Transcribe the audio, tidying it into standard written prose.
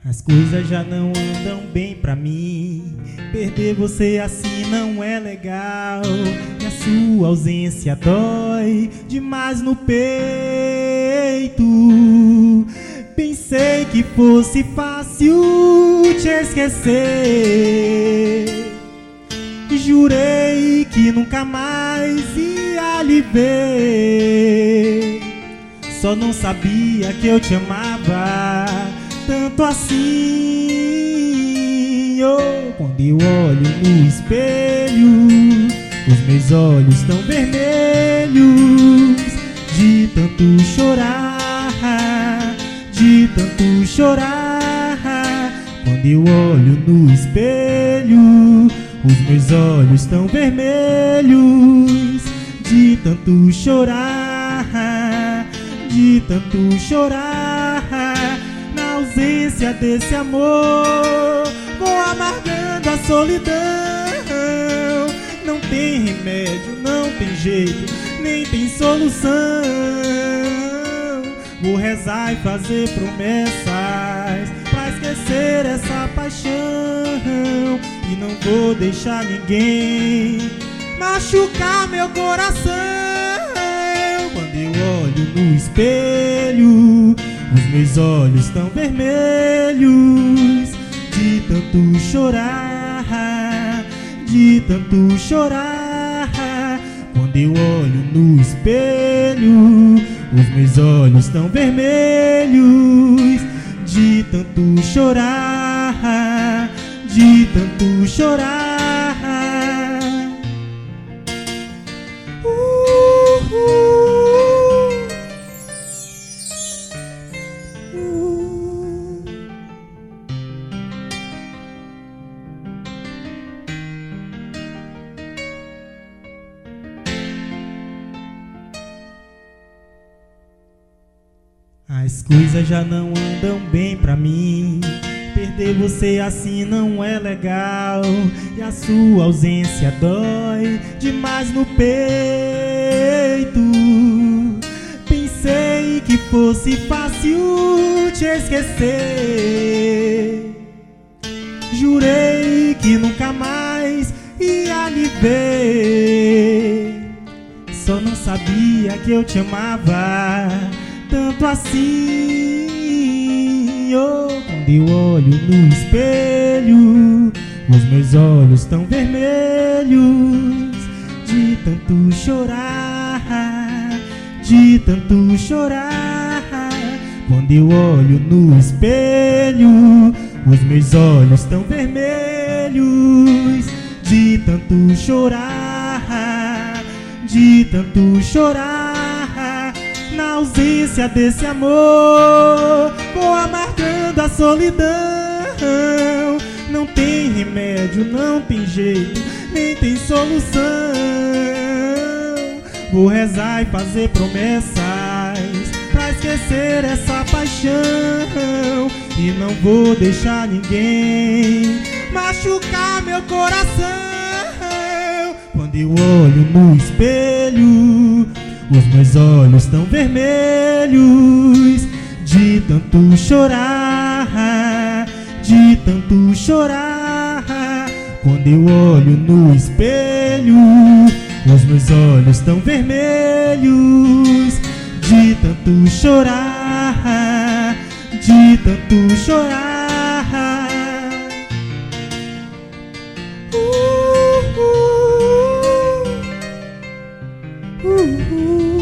As coisas já não andam bem pra mim. Perder você assim não é legal. E a sua ausência dói demais no peito. Pensei que fosse fácil te esquecer. Jurei que nunca mais ia lhe ver. Só não sabia que eu te amava tanto assim. Oh, quando eu olho no espelho, os meus olhos estão vermelhos de tanto chorar, de tanto chorar. Quando eu olho no espelho, os meus olhos estão vermelhos de tanto chorar, de tanto chorar. Na ausência desse amor, vou amargando a solidão. Não tem remédio, não tem jeito, nem tem solução. Vou rezar e fazer promessas pra esquecer essa paixão. E não vou deixar ninguém machucar meu coração. Quando eu olho no espelho, os meus olhos estão vermelhos de tanto chorar, de tanto chorar. Quando eu olho no espelho, os meus olhos estão vermelhos de tanto chorar, de tanto chorar. As coisas já não andam bem pra mim. Perder você assim não é legal. E a sua ausência dói demais no peito. Pensei que fosse fácil te esquecer. Jurei que nunca mais ia lhe ver. Só não sabia que eu te amava tanto assim. Oh, quando eu olho no espelho, os meus olhos estão vermelhos de tanto chorar, de tanto chorar. Quando eu olho no espelho, os meus olhos estão vermelhos de tanto chorar, de tanto chorar. Na ausência desse amor, vou amargando a solidão. Não tem remédio, não tem jeito, nem tem solução. Vou rezar e fazer promessas pra esquecer essa paixão. E não vou deixar ninguém machucar meu coração. Quando eu olho no espelho, os meus olhos estão vermelhos de tanto chorar, de tanto chorar. Quando eu olho no espelho, os meus olhos estão vermelhos de tanto chorar, de tanto chorar. Ooh.